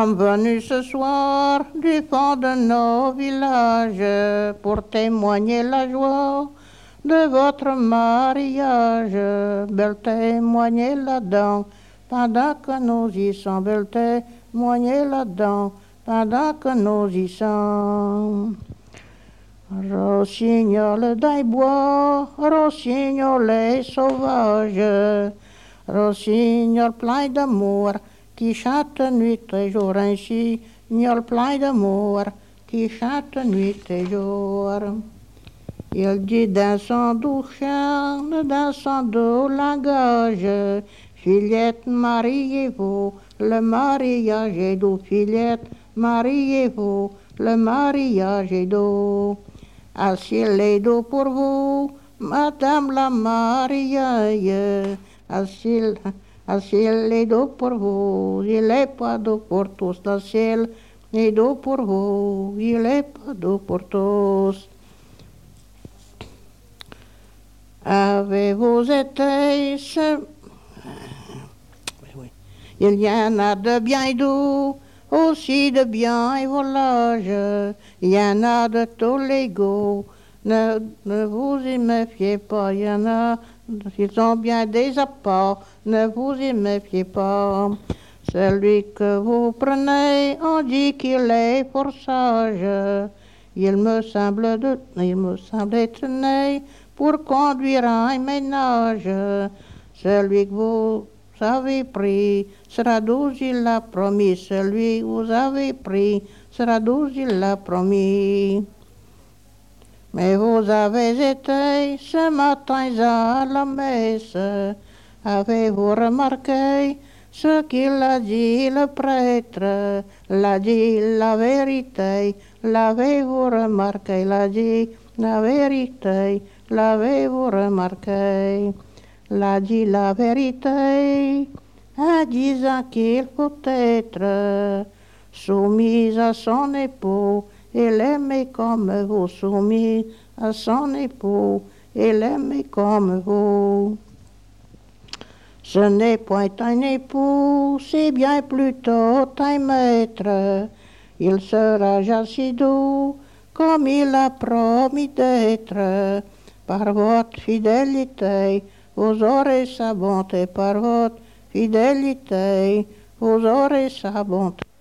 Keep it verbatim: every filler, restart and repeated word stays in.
sommes venus ce soir du fond de nos villages pour témoigner la joie de votre mariage. Belle témoigner là-dedans, pendant que nous y sommes. Belle témoigner là-dedans, pendant que nous y sommes. Rossignol des bois, rossignol les sauvages, rossignol plein d'amour, qui chante nuit et jour, ainsi, rossignol plein d'amour, qui chante nuit et jour. Il dit dans son doux chant, dans son doux langage, Fillette, mariez-vous, le mariage est doux. Fillette, mariez-vous, le mariage est doux. Ah, s'il est doux pour vous, Madame la mariée, ah, s'il, ah, s'il est doux pour vous, il n'est pas doux pour tous. Le ciel est doux pour vous, il n'est pas doux pour tous. Avez-vous été ce... Il y en a de bien doux, aussi de bien et volage. Il y en a de tous les goûts, ne, ne vous y méfiez pas. Il y en a qui sont bien des apports, ne vous y méfiez pas. Celui que vous prenez, on dit qu'il est fort sage. Il me semble, de, il me semble être né pour conduire un ménage. Celui que vous avez pris sera doux, il l'a promis. Celui que vous avez pris sera doux, il l'a promis. Mais vous avez été ce matin à la messe. Avez-vous remarqué ce qu'il a dit le prêtre? L'a dit la vérité. L'avez-vous remarqué? L'a dit la vérité. L'avez-vous remarqué? L'a dit la vérité en disant qu'il faut être soumis à son époux et l'aimer comme vous. Soumis à son époux et l'aimer comme vous. Ce n'est point un époux, c'est bien plutôt un maître. Il sera si doux comme il a promis d'être. Par votre fidélité, vous aurez sa bonté. Par votre fidélité, vous aurez sa bonté.